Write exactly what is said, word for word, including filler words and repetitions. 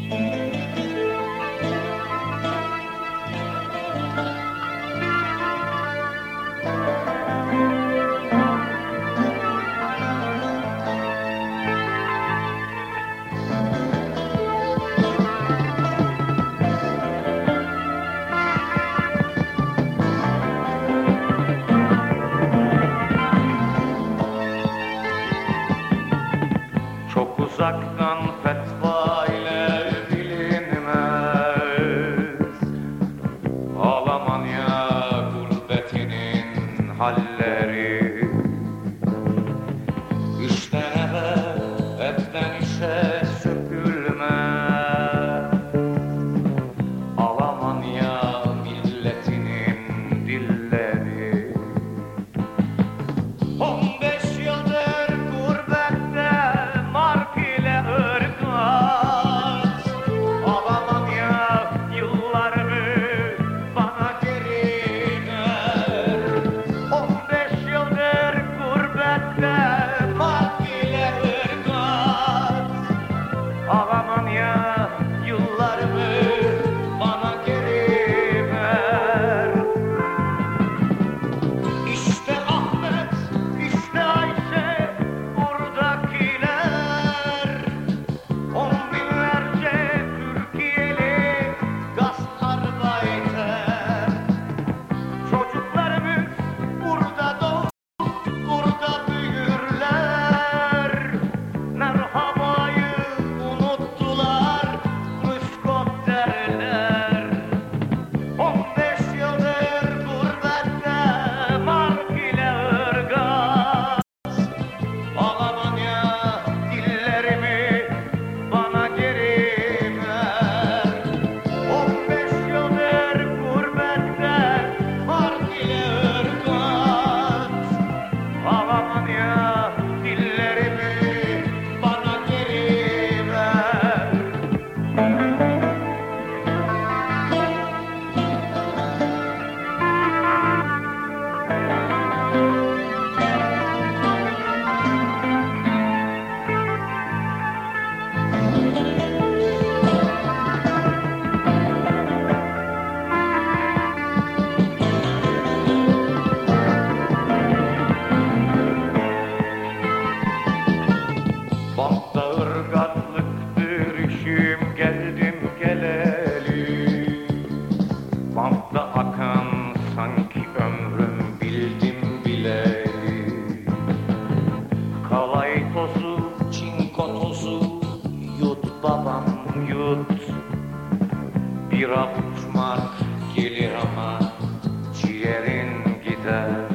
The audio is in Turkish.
Çok uzaktan fetva ile bilinmez Almanya gurbetinin halleri. İşten eve, evden işe sökülmez Almanya milletinin dilleri. On beş yıldır gurbette mark ile ırgat Almanya yıllarımı bana geri ver. On beş yıldır gurbette mark ile ırgat Almanya yıllarımı bana geri ver. İşte Ahmet, işte Ayşe, buradakiler. On binlerce Türkiye'li gastarbeiter. Çocuklarımız burada doğup, burada büyürler. Merhabayı unuttular, müskot derler. On beş yıldır gurbette mark ile ırgat Almanya dillerimi bana geri ver. On beş yıldır gurbette mark ile ırgat Almanya dillerimi bana geri ver. Bankta ırgatlıktır işim, geldim geleli. Bankta akan sanki ömrüm, bildim bileli. Kalay tozu, çinko tozu, yut babam yut. Bir avuç mark gelir ama ciğerin gider.